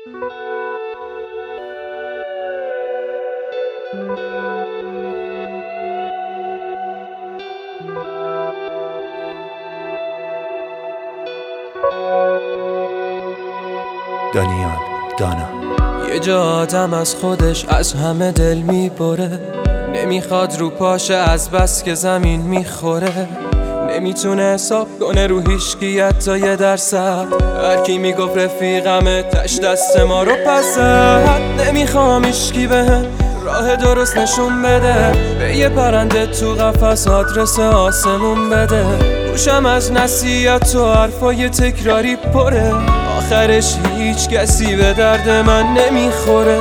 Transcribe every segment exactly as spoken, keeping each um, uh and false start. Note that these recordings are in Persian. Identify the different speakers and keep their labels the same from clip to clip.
Speaker 1: دانیال دانا.
Speaker 2: یه جا آدم از خودش از همه دل میبره، نمیخواد رو پاشه از بس که زمین میخوره، نمیتونه حساب کنه رو هیچکی حتی یه درصد. هرکی میگفت رفیقمه تش دست ما رو پسد، نمیخوام هیچکی بهم راه درست نشون بده، به یه پرنده تو قفس آدرس آسمون بده. گوشم از نصیحت و حرفای تکراری پره، آخرش هیچ کسی به درد من نمیخوره.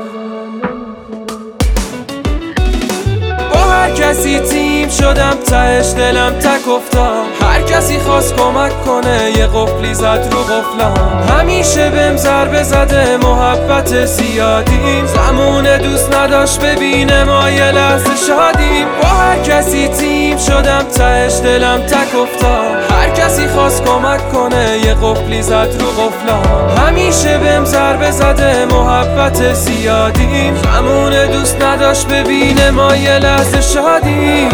Speaker 2: با هر کسی تیم شدم تهش دلم تک افتاد، هر کسی خواست کمک کنه یه قفلی زد رو قفلم. همیشه بهم ضربه زده محبت زیادیم، زمونه دوست نداشت ببینه ما یه لحظه شادیم. با هر کسی تیم شدم تهش دلم تک افتاد، هر کسی خواست کمک کنه یه قفلی زد رو قفلم. همیشه بهم ضربه زده محبت زیادیم، زمونه دوست نداشت ببینه ما یه لحظه شادیم.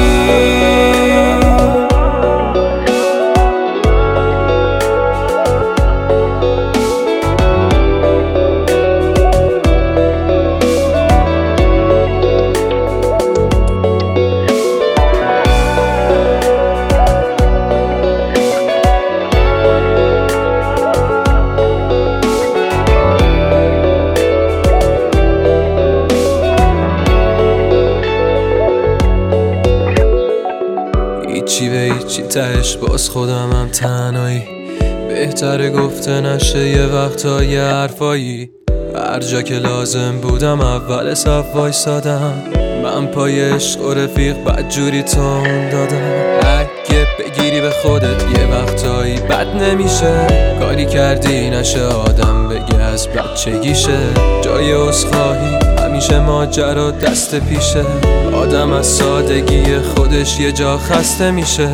Speaker 2: هیچی به هیچی تهش باز خودم هم تنهایی، بهتره گفته نشه یه وقتا یه حرفایی. هر جا که لازم بودم اول صف وایسادم، من پای عشق و رفیق بدجوری تون دادم. اگه بگیری به خودت یه وقتایی بد نمیشه، کاری کردی نشه آدم بگه از بچگیشه. جای عذرخواهی همیشه ماجرا دست پیشه، آدم از سادگی خودش یه جا خسته میشه.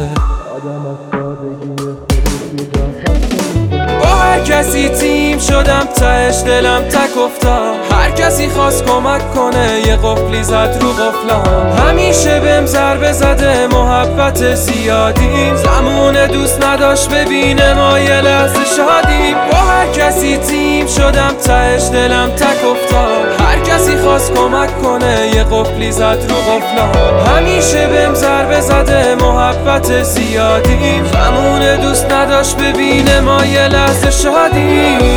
Speaker 2: با هر کسی تیم شدم تهش دلم تک افتاد، هر کسی خواست کمک کنه یه قفلی زد رو قفلم. همیشه بهم ضربه زده محبت زیادیم، زمونه دوست نداشت ببینه ما یه لحظه شادیم. با هر کسی تیم شدم تهش دلم تک افتاد، هر کسی خواست کمک کنه یه قفلی زد رو قفلم. همیشه بهم ضربه زده محبت زیادیم، زمونه دوست نداشت ببینه ما یه لحظه شادیم.